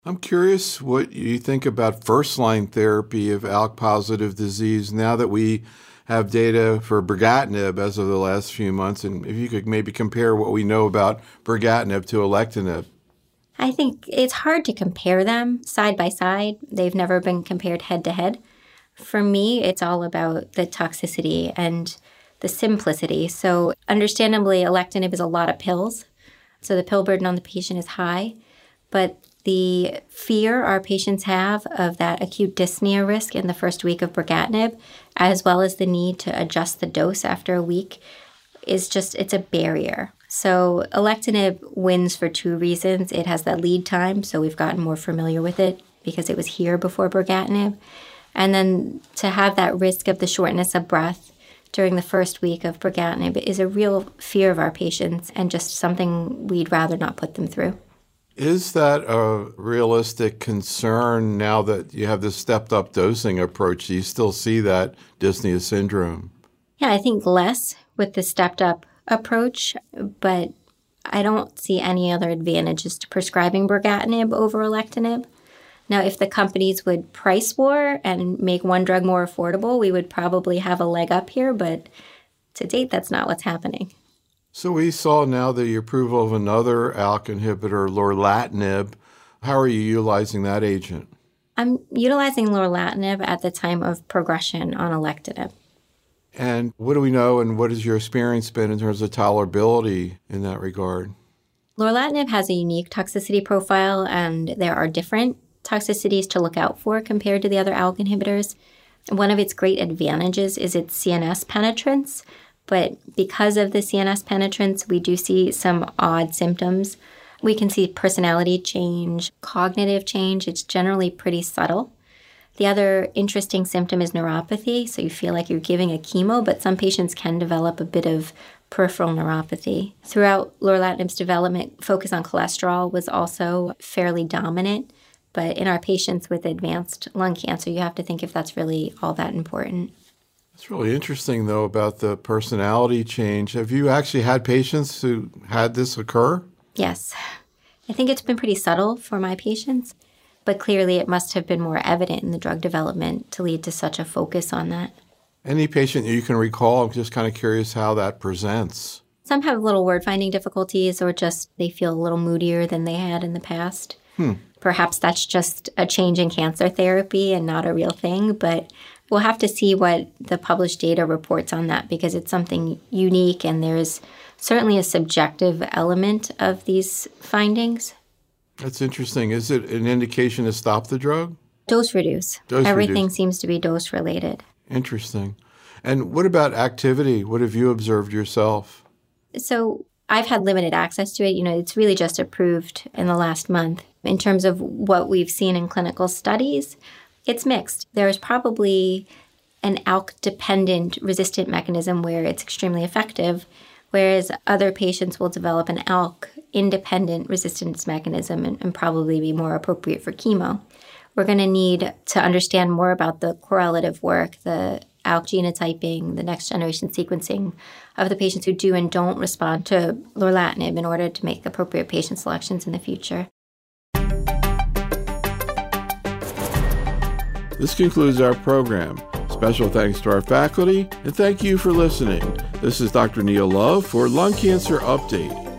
I'm curious what you think about first-line therapy of ALK-positive disease now that we have data for brigatinib as of the last few months, and if you could maybe compare what we know about brigatinib to alectinib. I think it's hard to compare them side by side. They've never been compared head to head. For me, it's all about the toxicity and the simplicity. So understandably, alectinib is a lot of pills. So the pill burden on the patient is high. But the fear our patients have of that acute dyspnea risk in the first week of brigatinib, as well as the need to adjust the dose after a week, it's a barrier. So alectinib wins for two reasons. It has that lead time, so we've gotten more familiar with it because it was here before brigatinib. And then to have that risk of the shortness of breath during the first week of brigatinib is a real fear of our patients and just something we'd rather not put them through. Is that a realistic concern now that you have this stepped-up dosing approach? Do you still see that dyspnea syndrome? Yeah, I think less with the stepped-up approach, but I don't see any other advantages to prescribing brigatinib over alectinib. Now, if the companies would price war and make one drug more affordable, we would probably have a leg up here, but to date, that's not what's happening. So we saw now the approval of another ALK inhibitor, lorlatinib. How are you utilizing that agent? I'm utilizing lorlatinib at the time of progression on alectinib. And what do we know and what has your experience been in terms of tolerability in that regard? Lorlatinib has a unique toxicity profile, and there are different toxicities to look out for compared to the other ALK inhibitors. One of its great advantages is its CNS penetrance, but because of the CNS penetrance, we do see some odd symptoms. We can see personality change, cognitive change. It's generally pretty subtle. The other interesting symptom is neuropathy, so you feel like you're giving a chemo, but some patients can develop a bit of peripheral neuropathy. Throughout lorlatinib's development, focus on cholesterol was also fairly dominant, but in our patients with advanced lung cancer, you have to think if that's really all that important. It's really interesting, though, about the personality change. Have you actually had patients who had this occur? Yes. I think it's been pretty subtle for my patients, but clearly it must have been more evident in the drug development to lead to such a focus on that. Any patient you can recall? I'm just kind of curious how that presents. Some have little word-finding difficulties or just they feel a little moodier than they had in the past. Perhaps that's just a change in cancer therapy and not a real thing, but we'll have to see what the published data reports on that because it's something unique and there's certainly a subjective element of these findings. That's interesting. Is it an indication to stop the drug? Dose reduce. Everything seems to be dose related. Interesting. And what about activity? What have you observed yourself? So I've had limited access to it. It's really just approved in the last month. In terms of what we've seen in clinical studies, it's mixed. There's probably an ALK-dependent resistant mechanism where it's extremely effective, whereas other patients will develop an ALK-independent resistance mechanism and probably be more appropriate for chemo. We're going to need to understand more about the correlative work, the ALK genotyping, the next-generation sequencing of the patients who do and don't respond to lorlatinib in order to make appropriate patient selections in the future. This concludes our program. Special thanks to our faculty, and thank you for listening. This is Dr. Neil Love for Lung Cancer Update.